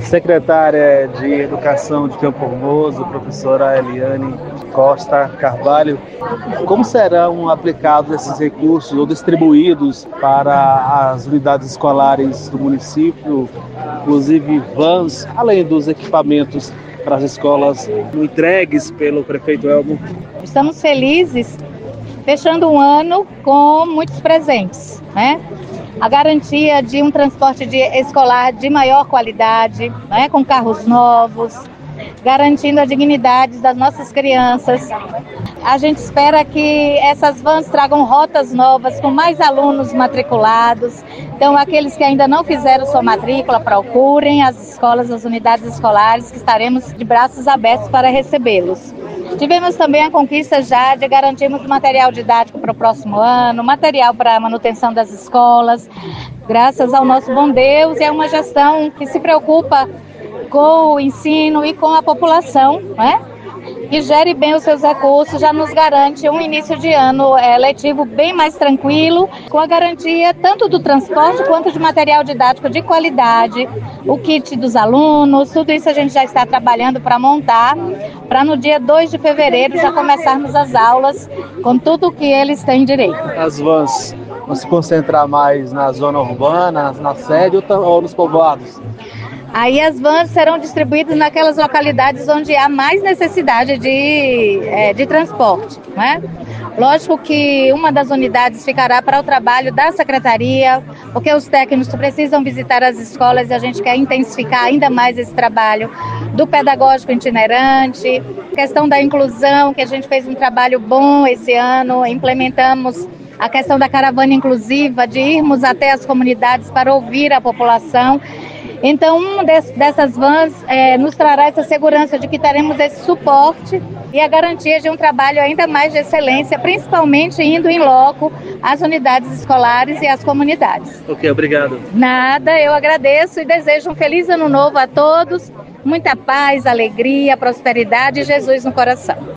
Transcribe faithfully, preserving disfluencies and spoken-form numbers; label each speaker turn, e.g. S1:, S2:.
S1: Secretária de Educação de Campo Formoso, professora Eliane Costa Carvalho, como serão aplicados esses recursos ou distribuídos para as unidades escolares do município, inclusive vans, além dos equipamentos para as escolas entregues pelo prefeito Elmo?
S2: Estamos felizes, fechando um ano com muitos presentes, né? A garantia de um transporte de escolar de maior qualidade, né, com carros novos, garantindo a dignidade das nossas crianças. A gente espera que essas vans tragam rotas novas, com mais alunos matriculados. Então, aqueles que ainda não fizeram sua matrícula, procurem as escolas, as unidades escolares, que estaremos de braços abertos para recebê-los. Tivemos também a conquista já de garantirmos material didático para o próximo ano, material para a manutenção das escolas, graças ao nosso bom Deus, e é uma gestão que se preocupa com o ensino e com a população, né? Que gere bem os seus recursos, já nos garante um início de ano é, letivo bem mais tranquilo, com a garantia tanto do transporte quanto de material didático de qualidade, o kit dos alunos, tudo isso a gente já está trabalhando para montar, para no dia dois de fevereiro já começarmos as aulas com tudo o que eles têm direito.
S1: As vans vão se concentrar mais na zona urbana, na sede ou nos povoados?
S2: Aí as vans serão distribuídas naquelas localidades onde há mais necessidade de, é, de transporte, né? Lógico que uma das unidades ficará para o trabalho da secretaria, porque os técnicos precisam visitar as escolas e a gente quer intensificar ainda mais esse trabalho do pedagógico itinerante, questão da inclusão, que a gente fez um trabalho bom esse ano, implementamos a questão da caravana inclusiva, de irmos até as comunidades para ouvir a população. Então, uma dessas vans é, nos trará essa segurança de que teremos esse suporte e a garantia de um trabalho ainda mais de excelência, principalmente indo em loco às unidades escolares e às comunidades.
S1: Ok, obrigado.
S2: Nada, eu agradeço e desejo um feliz ano novo a todos, muita paz, alegria, prosperidade e Jesus no coração.